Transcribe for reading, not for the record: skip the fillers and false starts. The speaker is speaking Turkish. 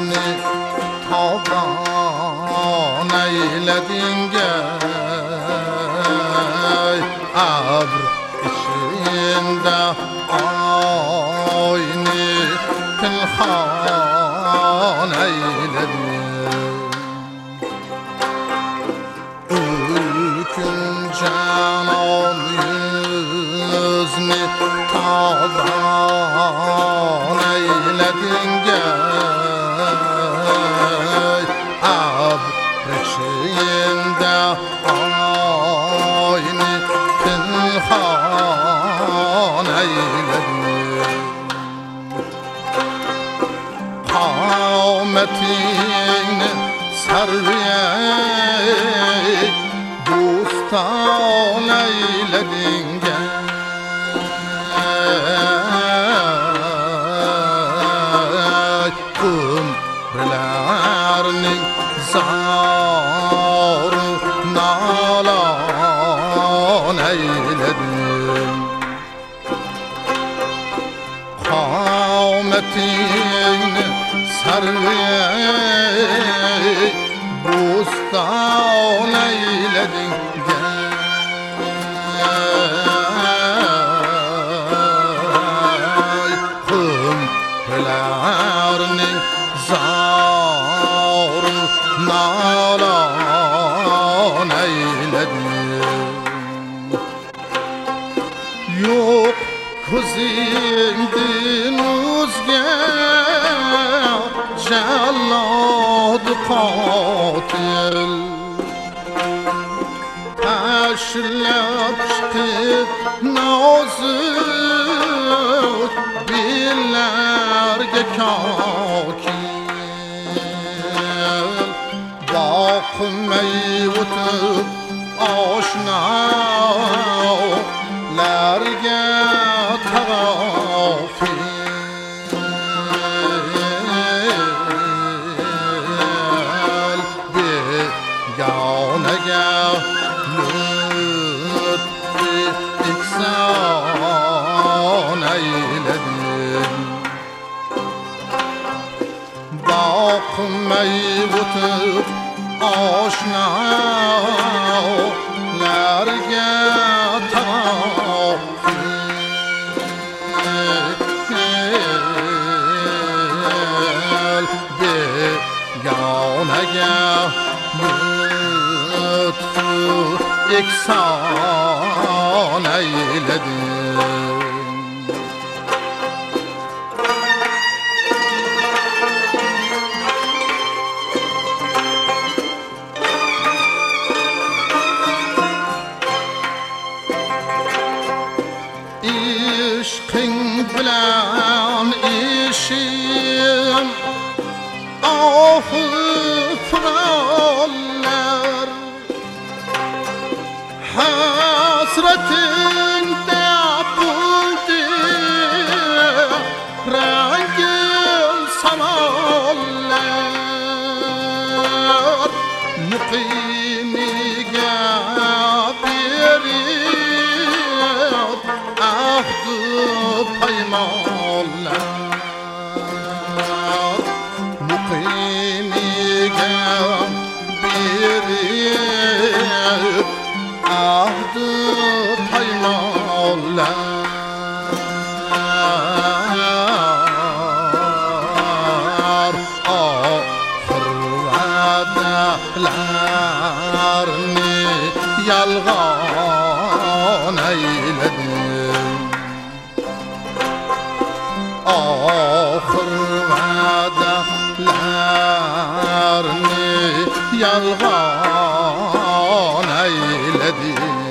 yüzni taban eyledin gey abr içinde aynı pinhan eyledin ülkün canan yüzni taban eyledin gey abr içinde aynı pinhan eyledin kâmetini serviye bustan eyledin gey ömürlerinin zarı nalan eyledin kâmetini serviye bustan eyledin ömürlerinin zarı nalan eyledin yok kuzindin uzge cellad katil taşlab çıktı nazır billerge kakil bakmay o'tib oshnalarga tag'ofil begonaga lutfi ihson eyledin bakmay o'tib oshnalarga tag'ofil begonaga lutfu ihson eyledin ishqing bilan ishim ohu fig'onlar hasratingda bo'ldi rangim samonlar muqimiga berib ahdi paymonlar muqimiga berib ahdi paymonlar oxir va'dalarni yolg'on eyledin oxir va'dalarni yolg'on eyledin